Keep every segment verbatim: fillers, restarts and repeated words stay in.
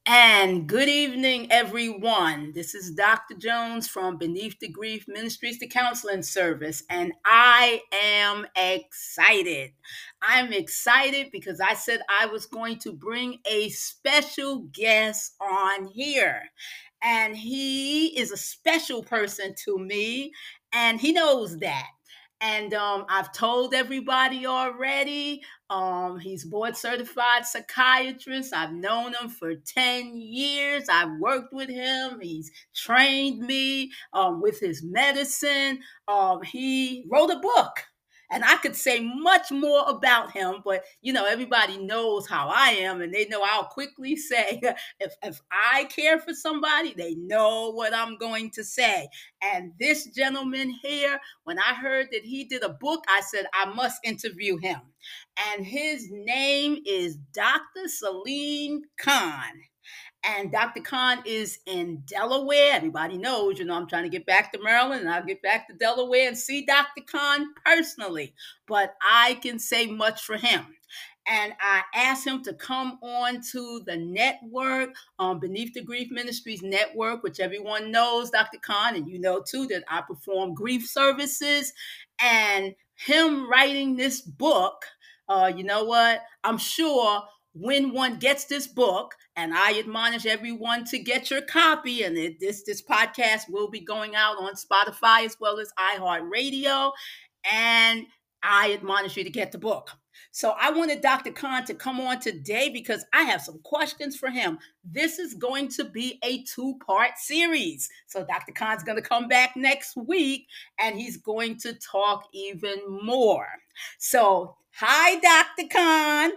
And good evening, everyone. This is Doctor Jones from Beneath the Grief Ministries, the counseling service, and I am excited. I'm excited because I said I was going to bring a special guest on here, and he is a special person to me, and he knows that. And um, I've told everybody already. Um, he's board certified psychiatrist. I've known him for ten years. I've worked with him. He's trained me um, with his medicine. Um, he wrote a book. And I could say much more about him, but you know, everybody knows how I am, and they know I'll quickly say, if, if I care for somebody, they know what I'm going to say. And this gentleman here, when I heard that he did a book, I said, I must interview him. And his name is Doctor Saleem Khan. And Doctor Khan is in Delaware. Everybody knows, you know, I'm trying to get back to Maryland, and I'll get back to Delaware and see Doctor Khan personally. But I can say much for him. And I asked him to come on to the network, um, Beneath the Grief Ministries network, which everyone knows, Doctor Khan, and you know too that I perform grief services. And him writing this book, uh, you know what? I'm sure when one gets this book, and I admonish everyone to get your copy, and it, this this podcast will be going out on Spotify as well as iHeartRadio, and I admonish you to get the book. So I wanted Doctor Khan to come on today because I have some questions for him. This is going to be a two-part series. So Doctor Khan's going to come back next week, and he's going to talk even more. So, hi, Doctor Khan.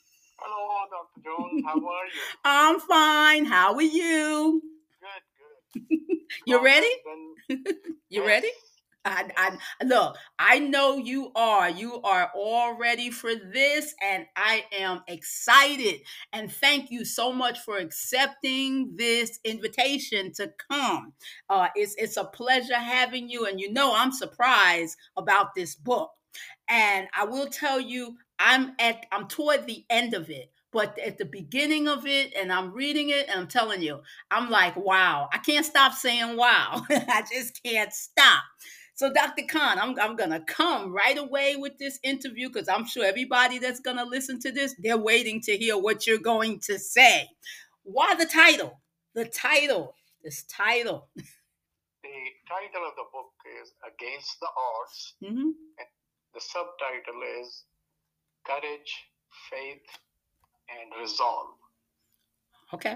Hello, Doctor Jones. How are you? I'm fine. How are you? Good, good. You ready? Been... You yes. ready? I, I look, I know you are. You are all ready for this, and I am excited. And thank you so much for accepting this invitation to come. Uh, it's it's a pleasure having you, and you know I'm surprised about this book. And I will tell you, I'm at I'm toward the end of it. But at the beginning of it, and I'm reading it, and I'm telling you, I'm like, wow. I can't stop saying wow. I just can't stop. So, Doctor Khan, I'm, I'm going to come right away with this interview because I'm sure everybody that's going to listen to this, they're waiting to hear what you're going to say. Why the title? The title. This title. The title of the book is Against the Odds. Mm-hmm. And the subtitle is Courage, Faith, and Resolve. Okay.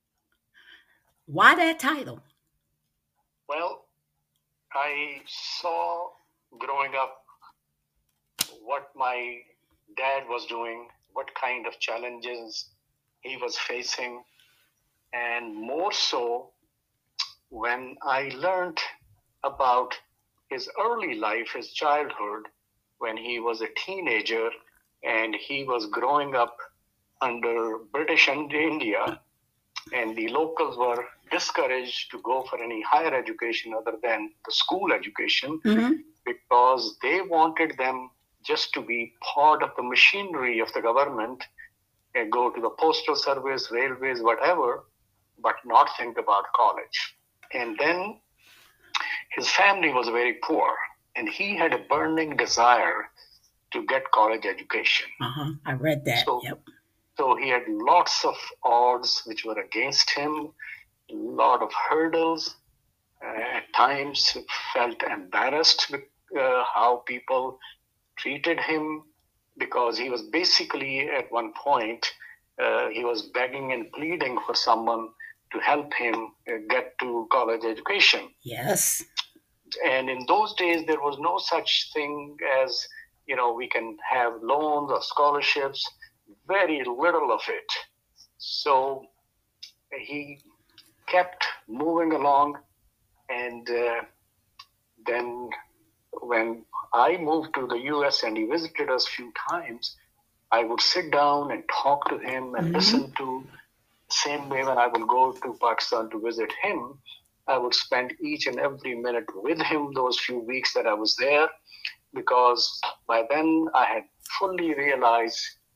Why that title? Well, I saw growing up what my dad was doing, what kind of challenges he was facing, and more so when I learned about his early life, his childhood, when he was a teenager and he was growing up under British India, and the locals were discouraged to go for any higher education other than the school education, mm-hmm. because they wanted them just to be part of the machinery of the government and go to the postal service, railways, whatever, but not think about college. And then his family was very poor, and he had a burning desire to get college education. Uh-huh. I read that. So, yep. So he had lots of odds which were against him, a lot of hurdles. Uh, at times felt embarrassed with uh, how people treated him, because he was basically at one point, uh, he was begging and pleading for someone to help him uh, get to college education. Yes. And in those days, there was no such thing as, you know, we can have loans or scholarships. Very little of it. So he kept moving along, and uh, then when I moved to the U S and he visited us a few times, I would sit down and talk to him and mm-hmm. listen to the same way when I would go to Pakistan to visit him. I would spend each and every minute with him those few weeks that I was there, because by then I had fully realized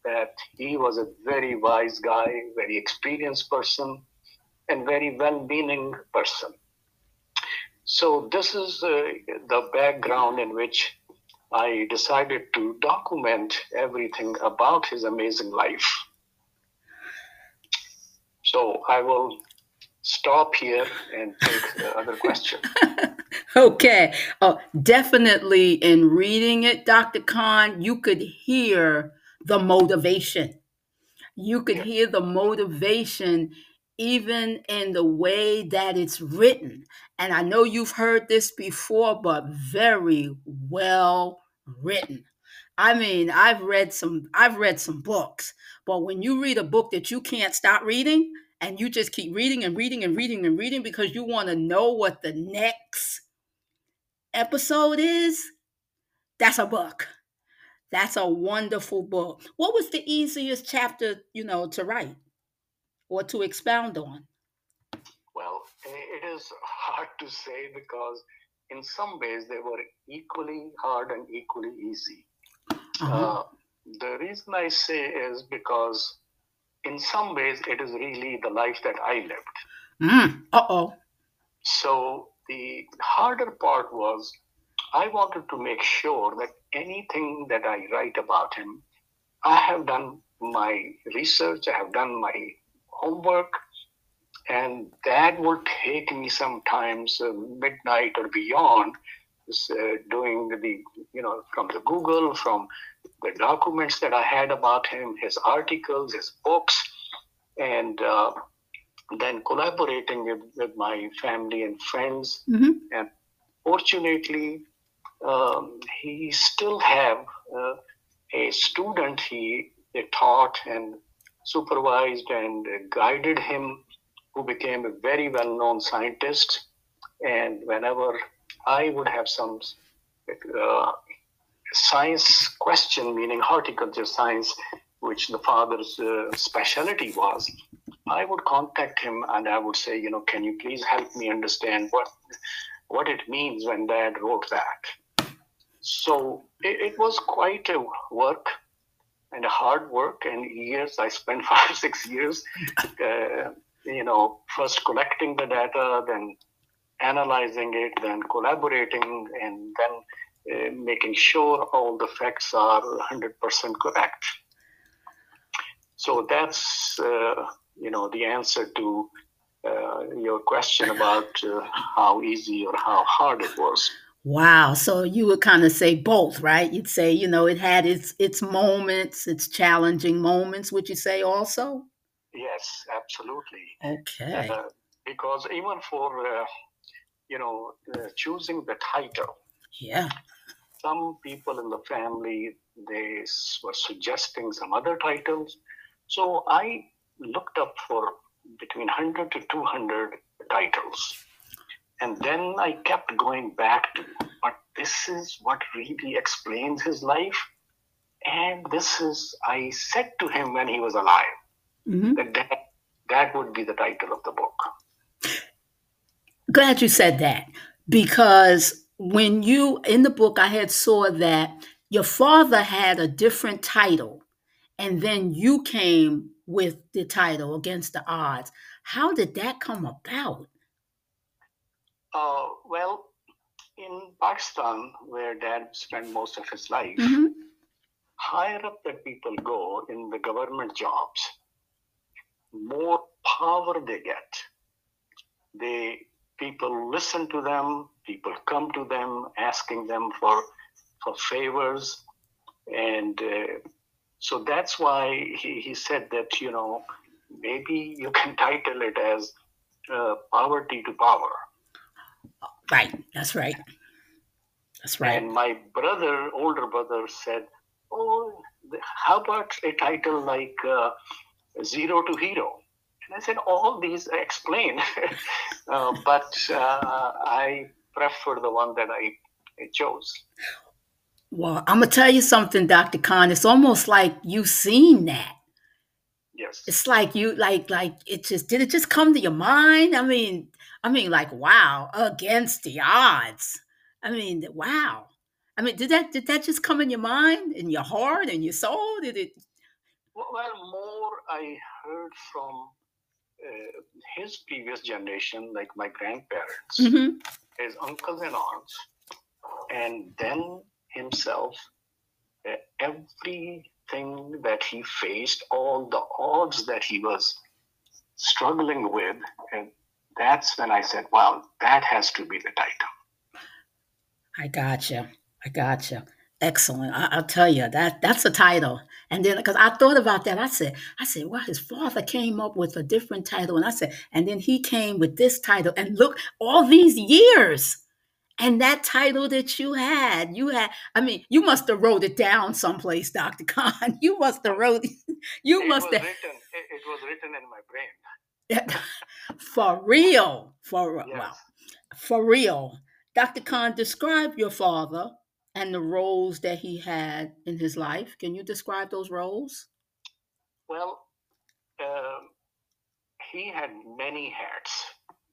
that he was a very wise guy, very experienced person, and very well-meaning person. So this is uh, the background in which I decided to document everything about his amazing life. So I will stop here and take the other question. Okay. Oh, definitely in reading it, Doctor Khan, you could hear the motivation. You could Yeah. hear the motivation even in the way that it's written. And I know you've heard this before, but very well written. I mean, I've read some I've read some books, but when you read a book that you can't stop reading and you just keep reading and reading and reading and reading because you want to know what the next episode is, that's a book. That's a wonderful book. What was the easiest chapter, you know, to write or to expound on? Well, it is hard to say because in some ways they were equally hard and equally easy. Uh-huh. Uh, the reason I say is because in some ways it is really the life that I lived. Mm. Uh-oh. So the harder part was I wanted to make sure that anything that I write about him, I have done my research, I have done my homework, and that will take me sometimes uh, midnight or beyond, uh, doing the, you know, from the Google, from the documents that I had about him, his articles, his books, and uh, then collaborating with, with my family and friends. Mm-hmm. And fortunately, um, he still have uh, a student he taught and supervised and guided him, who became a very well-known scientist. And whenever I would have some uh, science question, meaning horticulture science, which the father's uh, specialty was, I would contact him and I would say, you know, can you please help me understand what what it means when Dad wrote that? So it, it was quite a work and a hard work, and years. I spent five, six years, uh, you know, first collecting the data, then analyzing it, then collaborating, and then uh, making sure all the facts are one hundred percent correct. So that's, uh, you know, the answer to uh, your question about uh, how easy or how hard it was. Wow. So you would kind of say both, right? You'd say, you know, it had its its moments, its challenging moments, would you say also? Yes, absolutely. Okay. Uh, because even for, uh, you know, uh, choosing the title, Yeah. some people in the family, they were suggesting some other titles. So I looked up for between one hundred to two hundred titles. And then I kept going back to, but this is what really explains his life. And this is, I said to him when he was alive, Mm-hmm. that, that that would be the title of the book. Glad you said that, because when you, in the book, I had saw that your father had a different title and then you came with the title Against the Odds. How did that come about? Uh, well, in Pakistan, where Dad spent most of his life, Mm-hmm. higher up that people go in the government jobs, more power they get. They people listen to them, people come to them asking them for for favors, and uh, so that's why he, he said that, you know, maybe you can title it as uh, Poverty to Power. Right. That's right. That's right. And my brother, older brother, said, "Oh, how about a title like uh, Zero to Hero?" And I said, "All these explain, uh, but uh, I prefer the one that I, I chose." Well, I'm gonna tell you something, Doctor Khan. It's almost like you've seen that. Yes. It's like you like like it just did it just come to your mind? I mean, I mean, like wow, Against the Odds. I mean, wow. I mean, did that did that just come in your mind, in your heart, in your soul? Did it? Well, more I heard from uh, his previous generation, like my grandparents, Mm-hmm. his uncles and aunts, and then himself, uh, everything that he faced, all the odds that he was struggling with, and that's when I said, wow, that has to be the title. I gotcha. I gotcha. Excellent. I, I'll tell you that that's a title. And then because I thought about that, I said, I said, well, his father came up with a different title. And I said, and then he came with this title. And look, all these years. And that title that you had, you had, I mean, you must have wrote it down someplace, Doctor Khan. You must have wrote you It must was have written. It, it was written in my brain. for real. For Yes. well, for real. Doctor Khan, describe your father and the roles that he had in his life. Can you describe those roles? Well, um, he had many hats.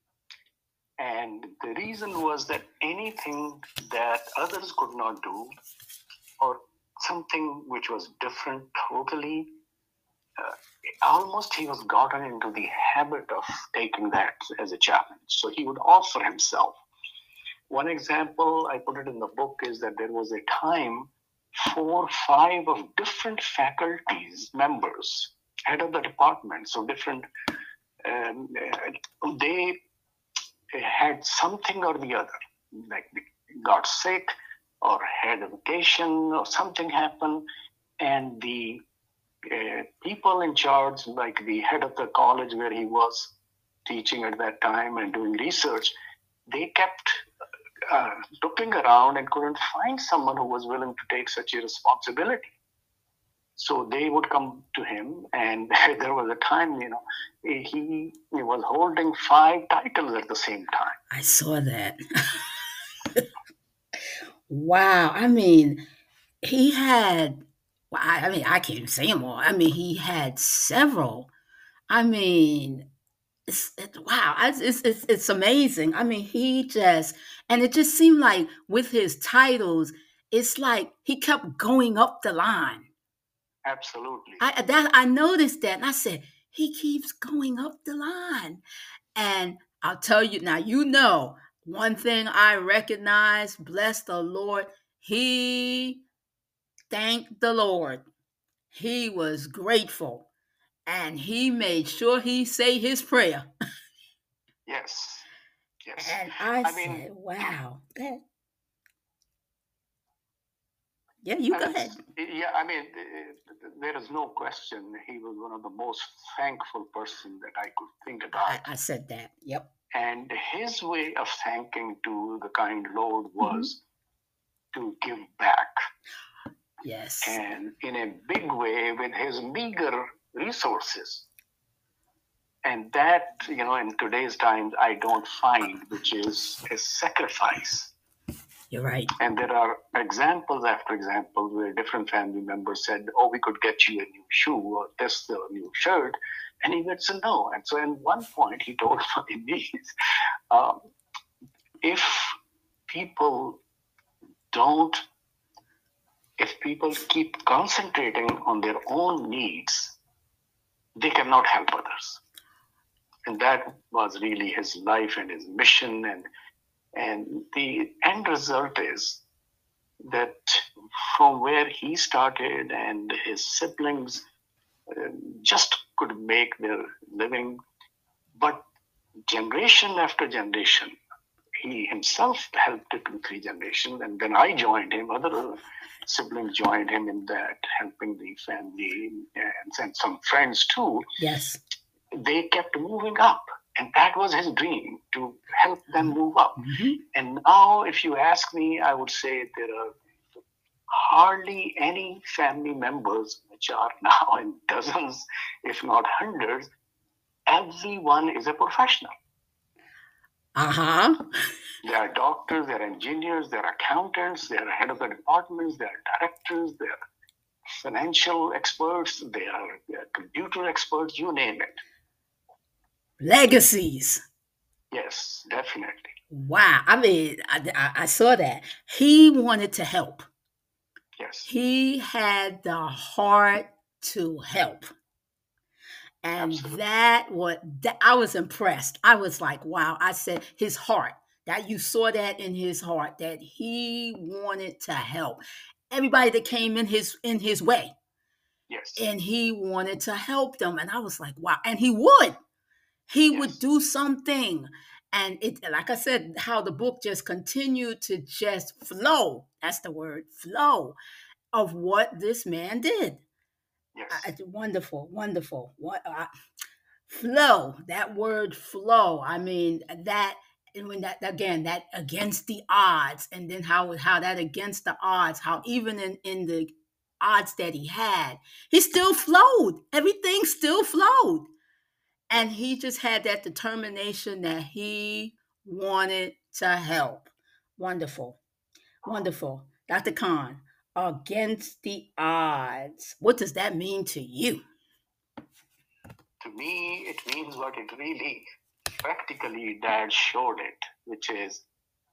And the reason was that anything that others could not do, or something which was different totally, uh, almost he was gotten into the habit of taking that as a challenge. So he would offer himself. One example, I put it in the book, is that there was a time four, five of different faculties members, head of the department, so different, um, uh, they had something or the other, like they got sick or had a vacation or something happened, and the uh, people in charge, like the head of the college where he was teaching at that time and doing research, they kept uh, looking around and couldn't find someone who was willing to take such a responsibility. So they would come to him, and there was a time, you know, he, he was holding five titles at the same time. I saw that. Wow. I mean, he had, well, I, I mean, I can't even say them all. I mean, he had several. I mean, it's, it, wow, it's, it's it's it's amazing. I mean, he just and it just seemed like with his titles, it's like he kept going up the line. Absolutely. I that I noticed that, and I said he keeps going up the line. And I'll tell you now, you know, one thing I recognize, bless the Lord, he thanked the Lord. He was grateful, and he made sure he say his prayer. Yes. Yes. And I, I said, mean, wow. That, yeah, you I go mean, ahead. yeah, I mean, uh, there is no question he was one of the most thankful person that I could think about. I, I said that. Yep. And his way of thanking to the kind Lord was mm-hmm. to give back. Yes. And in a big way with his meager resources. And that, you know, in today's times, I don't find, which is a sacrifice. You're right. And there are examples after examples where different family members said, oh, we could get you a new shoe or this or a new shirt. And he would say no. And so at one point he told my niece, um, if people don't, if people keep concentrating on their own needs, they cannot help others. And that was really his life and his mission. And And the end result is that from where he started and his siblings uh, just could make their living, but generation after generation, he himself helped it in three generations, and then I joined him, other siblings joined him in that, helping the family and, and some friends too. Yes. They kept moving up. And that was his dream, to help them move up. Mm-hmm. And now, if you ask me, I would say there are hardly any family members, which are now in dozens, if not hundreds. Everyone is a professional. Uh-huh. They are doctors, they are engineers, they are accountants, they are head of the departments, they are directors, they are financial experts, they are, they are computer experts, you name it. Legacies. Yes, definitely. Wow. I mean, I, I, I saw that. He wanted to help. Yes. He had the heart to help. And Absolutely. that what that, I was impressed. I was like, wow. I said his heart, that you saw that in his heart, that he wanted to help everybody that came in his in his way. Yes. And he wanted to help them. And I was like, wow. And he would. He Yes. would do something. And it, like I said, how the book just continued to just flow. That's the word, flow, of what this man did. Yes. I, wonderful, wonderful. What uh, flow? That word, flow. I mean that. And when that again, that against the odds, and then how how that against the odds, how even in in the odds that he had, he still flowed. Everything still flowed. And he just had that determination that he wanted to help. Wonderful. Wonderful. Doctor Khan, against the odds. What does that mean to you? To me, it means what it really practically Dad showed it, which is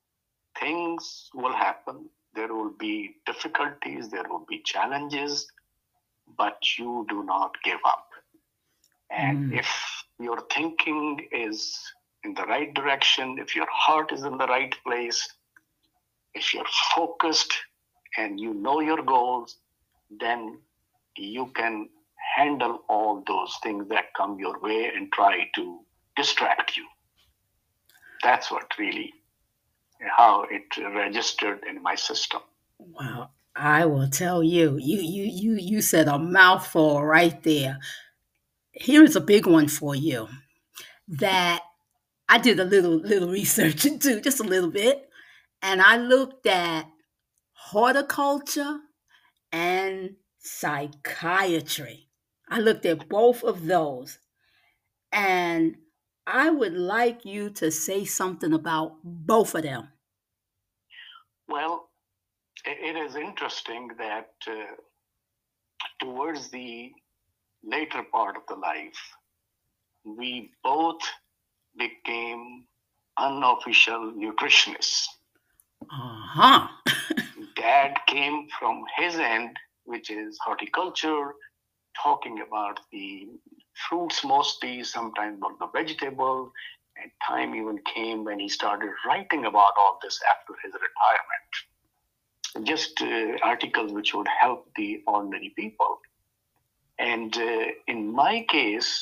things will happen. There will be difficulties, there will be challenges, but you do not give up. And mm. if your thinking is in the right direction, if your heart is in the right place, if you're focused and you know your goals, then you can handle all those things that come your way and try to distract you. That's what really, how it registered in my system. Wow. I will tell you, you you you you said a mouthful right there. Here is a big one for you that I did a little little research into, just a little bit, and I looked at horticulture and psychiatry. I looked at both of those, and I would like you to say something about both of them. Well, it is interesting that uh, towards the later part of the life, we both became unofficial nutritionists. Uh-huh. Dad came from his end, which is horticulture, talking about the fruits mostly, sometimes about the vegetable, and time even came when he started writing about all this after his retirement. Just uh, articles which would help the ordinary people. And uh, in my case,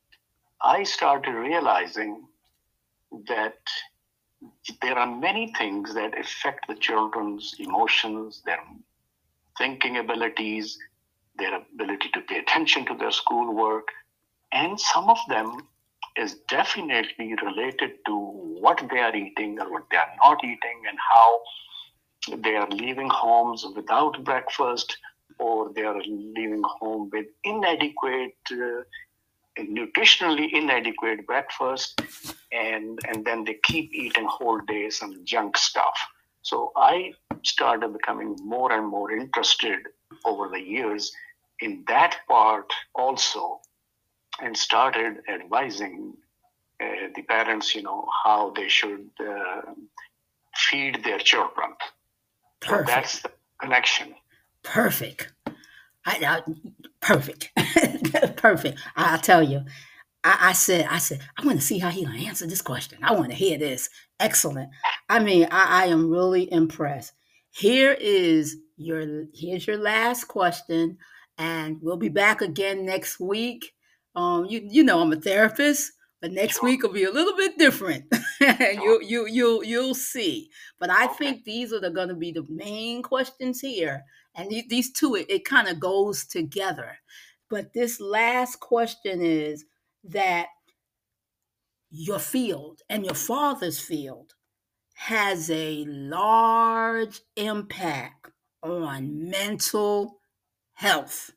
I started realizing that there are many things that affect the children's emotions, their thinking abilities, their ability to pay attention to their schoolwork, and some of them is definitely related to what they are eating or what they are not eating, and how they are leaving homes without breakfast, or they are leaving home with inadequate, uh, nutritionally inadequate breakfast, and, and then they keep eating whole day some junk stuff. So I started becoming more and more interested over the years in that part also, and started advising uh, the parents, you know, how they should uh, feed their children. So that's the connection. Perfect. I, I, perfect. Perfect. I'll tell you. I, I said, I said, I want to see how he gonna answer this question. I want to hear this. Excellent. I mean, I, I am really impressed. Here is your here's your last question, and we'll be back again next week. Um, you you know I'm a therapist, but next Sure. week will be a little bit different. Sure. you you you you'll see. But I Okay. think these are going to be the main questions here, and these, these two it, it kind of goes together. But this last question is that your field and your father's field has a large impact on mental health.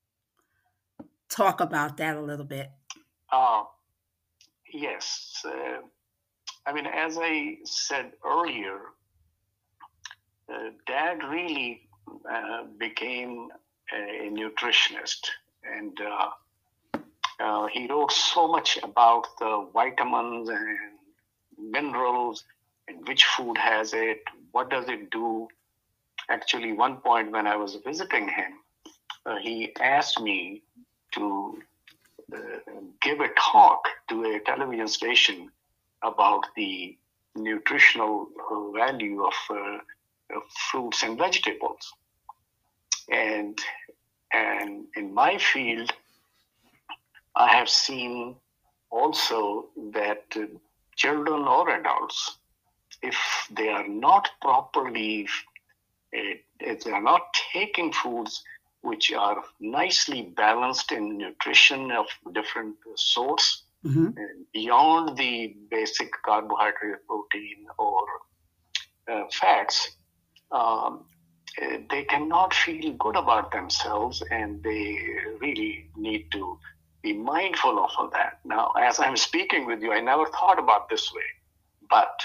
Talk about that a little bit. Uh, yes. Uh, I mean, as I said earlier, uh, Dad really uh, became a nutritionist, and uh, uh, he wrote so much about the vitamins and minerals and which food has it, what does it do. Actually, one point when I was visiting him, uh, he asked me to uh, give a talk to a television station about the nutritional uh, value of, uh, of fruits and vegetables. And and in my field, I have seen also that uh, children or adults, if they are not properly, uh, if they are not taking foods which are nicely balanced in nutrition of different sorts, mm-hmm. beyond the basic carbohydrate, protein, or uh, fats, um, they cannot feel good about themselves, and they really need to be mindful of all that. Now, as I'm speaking with you, I never thought about this way, but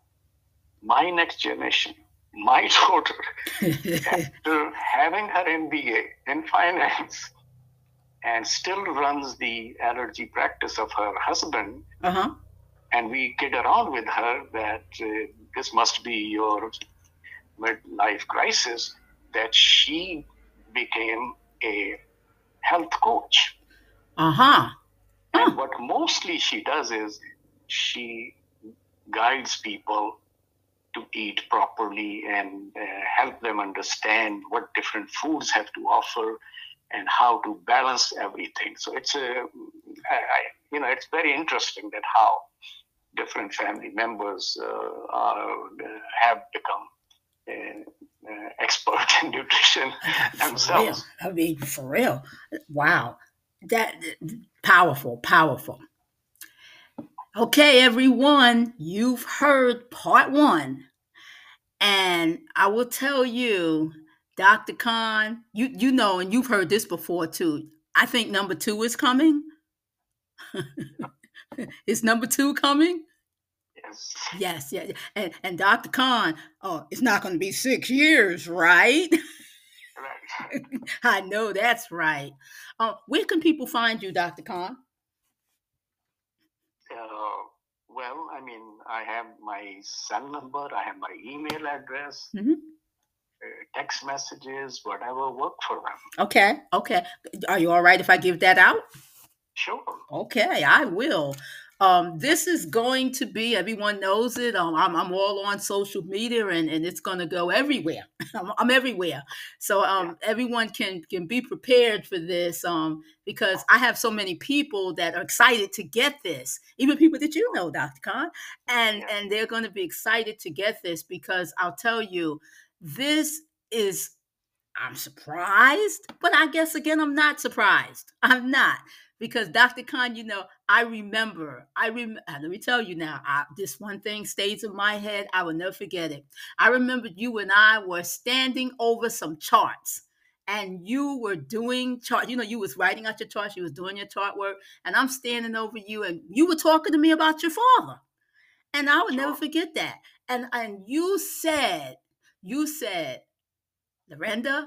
my next generation, my daughter, after having her M B A in finance and still runs the allergy practice of her husband, uh-huh. and we kid around with her that uh, this must be your midlife crisis, that she became a health coach. Uh-huh. And huh. what mostly she does is she guides people to eat properly and uh, help them understand what different foods have to offer and how to balance everything. So it's a, I, I, you know, it's very interesting that how different family members uh, are, uh, have become uh, uh, expert in nutrition themselves. I mean, for real. Wow. That powerful, powerful. Okay, everyone, you've heard part one. And I will tell you, Doctor Khan, you, you know, and you've heard this before too. I think number two is coming. Is number two coming? Yes. Yes, yeah. And, and Doctor Khan, oh, it's not going to be six years, right? Right. I know that's right. Uh, where can people find you, Doctor Khan? Uh, well, I mean, I have my cell number, I have my email address, mm-hmm. uh, text messages, whatever work for them. Okay, okay. Are you all right if I give that out? Sure. Okay, I will. Um, this is going to be, everyone knows it. Um, I'm, I'm all on social media, and, and it's going to go everywhere. I'm, I'm everywhere. So um, yeah. everyone can, can be prepared for this um, because I have so many people that are excited to get this, even people that you know, Doctor Khan, and, yeah. and they're going to be excited to get this because I'll tell you, this is, I'm surprised, but I guess, again, I'm not surprised. I'm not. Because Doctor Khan, you know, I remember, I rem- let me tell you now, I, this one thing stays in my head. I will never forget it. I remember you and I were standing over some charts, and you were doing chart. You know, you was writing out your charts, you was doing your chart work, and I'm standing over you, and you were talking to me about your father. And I would never forget that. And, and you said, you said, Lorenda,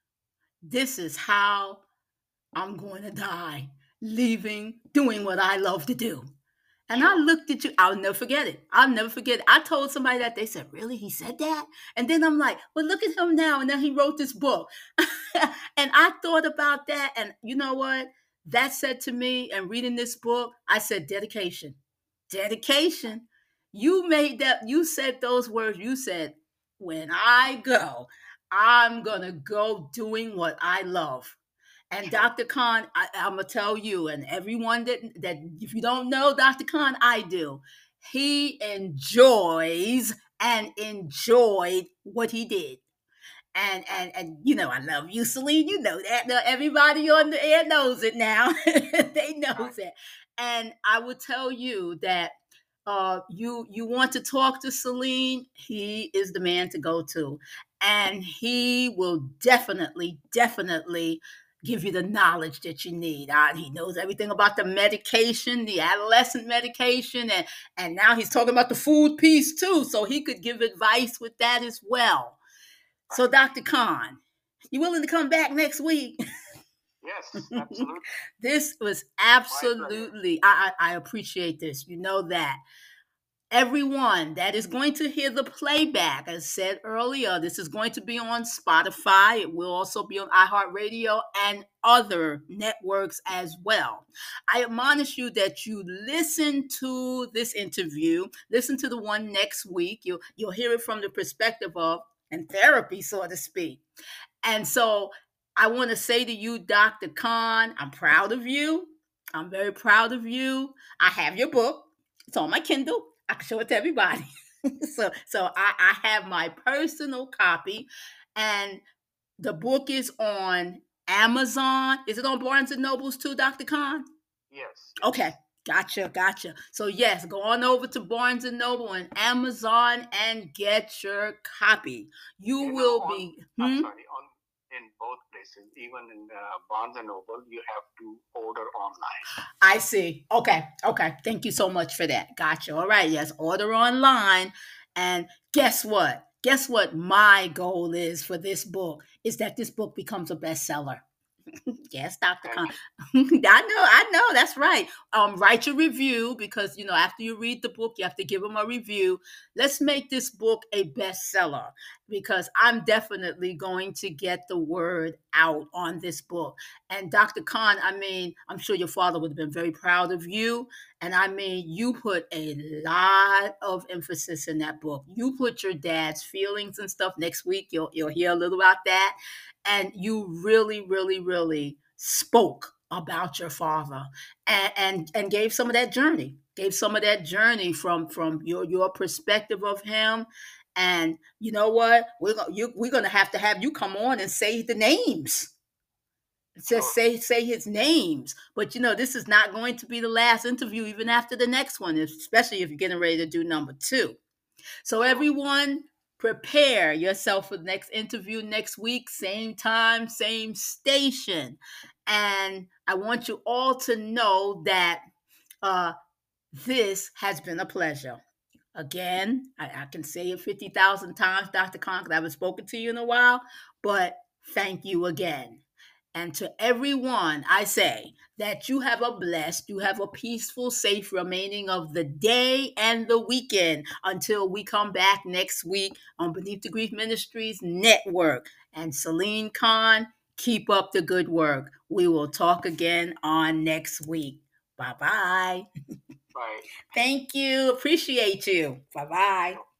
this is how I'm going to die. Leaving, doing what I love to do. And I looked at you, I'll never forget it. I'll never forget it. I told somebody that, they said, really? He said that? And then I'm like, well, look at him now. And then he wrote this book. And I thought about that. And you know what? That said to me, and reading this book, I said, dedication. Dedication. You made that, you said those words. You said, when I go, I'm going to go doing what I love. And Doctor Khan, I, I'm going to tell you, and everyone that, that, if you don't know Doctor Khan, I do. He enjoys and enjoyed what he did. And, and, and you know, I love you, Celine. You know that. Now, everybody on the air knows it now. They know it. And I will tell you that uh, you, you want to talk to Celine, he is the man to go to. And he will definitely, definitely give you the knowledge that you need. Uh, he knows everything about the medication, the adolescent medication, and, and now he's talking about the food piece too, so he could give advice with that as well. So, Doctor Khan, you willing to come back next week? Yes, absolutely. This was absolutely, I, I, I appreciate this. You know that. everyone that is going to hear the playback, as said earlier, this is going to be on Spotify. It will also be on iHeartRadio and other networks as well. I admonish you that you listen to this interview, listen to the one next week. You'll, you'll hear it from the perspective of, and therapy, so to speak. And so I want to say to you, Doctor Khan, I'm proud of you. I'm very proud of you. I have your book. It's on my Kindle. I can show it to everybody. so so I, I have my personal copy, and the book is on Amazon. Is it on Barnes and Nobles too, Doctor Khan? Yes. Okay. Gotcha, gotcha. So yes, go on over to Barnes and Noble and Amazon and get your copy. You, you will know, on, be. I'm hmm? sorry. On in both places, even in uh, Barnes and Noble, you have to order online. I see. Okay. Okay. Thank you so much for that. Gotcha. All right. Yes. Order online. And guess what? Guess what my goal is for this book is that this book becomes a bestseller. Yes, Doctor Khan. I know, I know, that's right. Um, write your review because, you know, after you read the book, you have to give them a review. Let's make this book a bestseller because I'm definitely going to get the word out on this book. And Doctor Khan, I mean, I'm sure your father would have been very proud of you. And I mean, you put a lot of emphasis in that book. You put your dad's feelings and stuff. Next week, you'll, you'll hear a little about that. And you really, really, really spoke about your father and, and, and gave some of that journey, gave some of that journey from, from your, your perspective of him. And you know what? We're, you, we're going to have to have you come on and say the names. Just say say his names. But, you know, this is not going to be the last interview, even after the next one, especially if you're getting ready to do number two. So everyone, prepare yourself for the next interview next week, same time, same station. And I want you all to know that uh, this has been a pleasure. Again, I, I can say it fifty thousand times, Doctor Khan, because I haven't spoken to you in a while, but thank you again. And to everyone, I say that you have a blessed, you have a peaceful, safe remaining of the day and the weekend until we come back next week on Beneath the Grief Ministries Network. And Celine Khan, keep up the good work. We will talk again on next week. Bye-bye. Bye. Thank you. Appreciate you. Bye-bye.